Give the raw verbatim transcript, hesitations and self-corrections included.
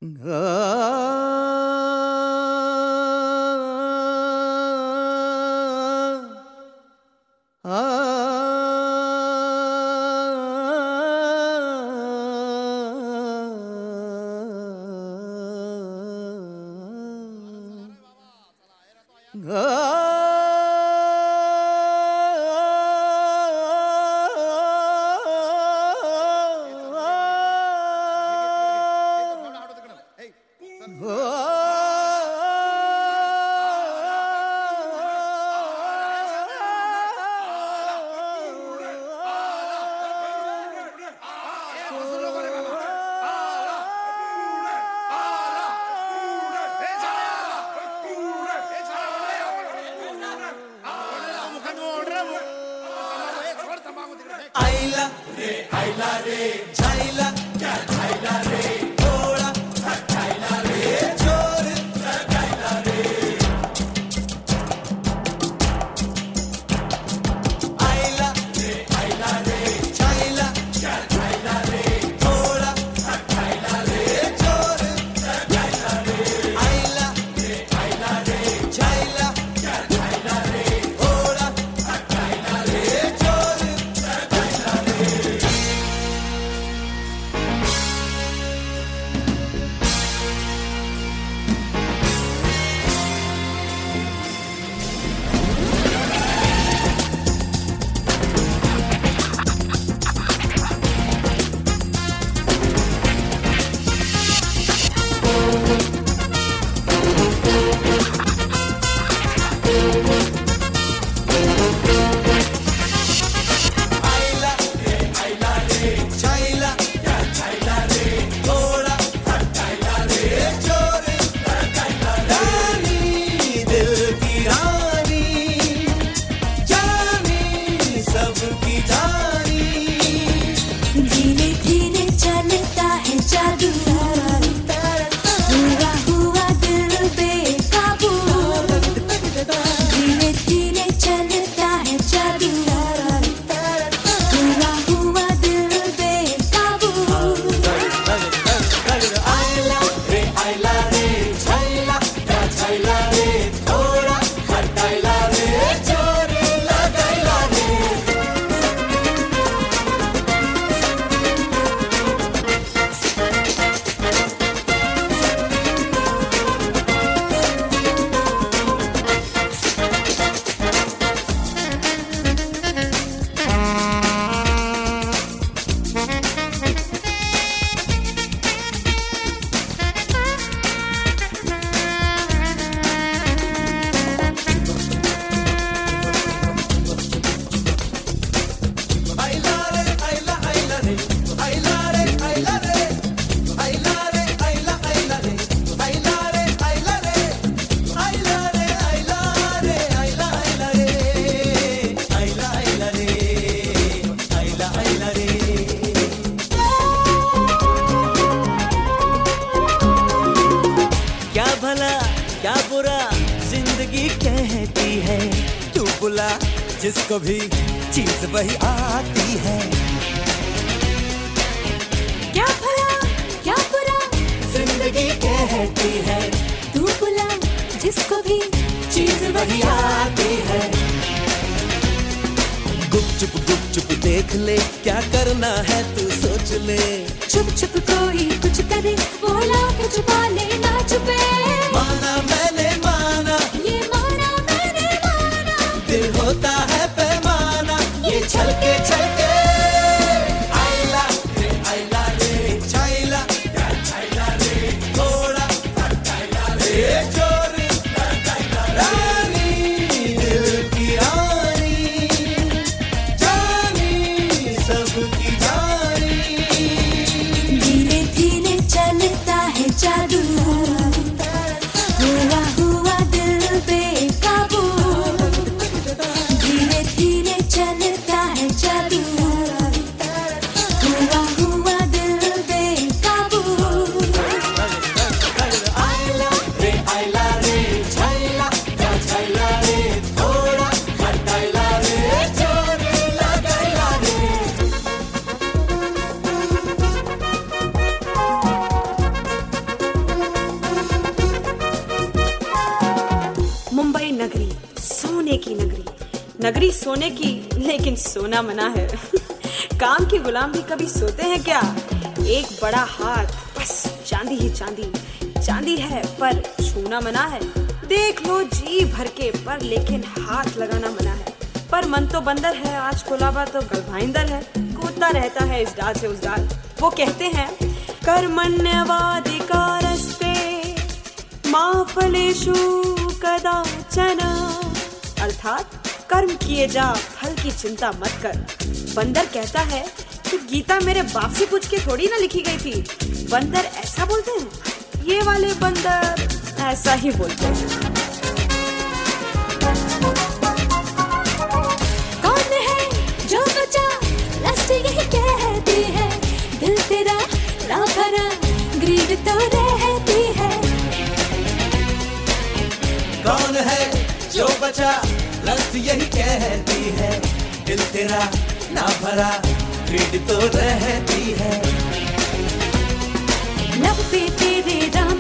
आइला रे आइला रे झाइला क्या झाइला रे थोड़ा झाइला रे जोर झाइला रे आइला रे आइला रे झाइला क्या झाइला रे थोड़ा झाइला रे जोर झाइला रे आइला रे आइला रे झाइला क्या झाइला रे थोड़ा झाइला रे जोर क्या बुरा जिंदगी कहती है, तू बुला जिसको भी चीज वही आती है। क्या भला क्या बुरा जिंदगी कहती है, तू बुला जिसको भी चीज वही आती है। गुपचुप गुपचुप देख ले, क्या करना है तू सोच ले। छुप छुप कोई कुछ करे, बोला के छुपा ले ना छुपे। माना मैंने माना, ये माना मैंने माना, दिल होता है पैमाना, ये छलके छलके। आइला रे आइला रे छाइला, क्या छाइला रे थोड़ा छाइला रे जोर छाइला रानी, दिल की रानी, जानी सबकी जानी। धीरे धीरे नगरी सोने की लेकिन सोना मना है। काम की गुलाम भी कभी सोते हैं क्या? एक बड़ा हाथ, बस चांदी ही चांदी, चांदी है पर छूना मना है। देख लो जी भर के पर लेकिन हाथ लगाना मना है। पर मन तो बंदर है, आज कोलाबा तो गलभाइंदर है, कूदता रहता है इस डाल से उस डाल। वो कहते हैं कर्मण्यवाधिकारस्ते मा फलेषु कदाचन, अर्थात कर्म किए जा, फल की चिंता मत कर। बंदर कहता है कि गीता मेरे बाप से पूछ के थोड़ी ना लिखी गई थी। बंदर ऐसा बोलते हैं? ये वाले बंदर ऐसा ही बोलते हैं। कौन है जो बचा, लास्ट यही कहती है, दिल तेरा ना भरा, ग्रीड तो रहती है। कौन है जो बचा, लस्त यही कहती है, दिल तेरा ना भरा, ग्रीड तो रहती है। लब पे तेरे राम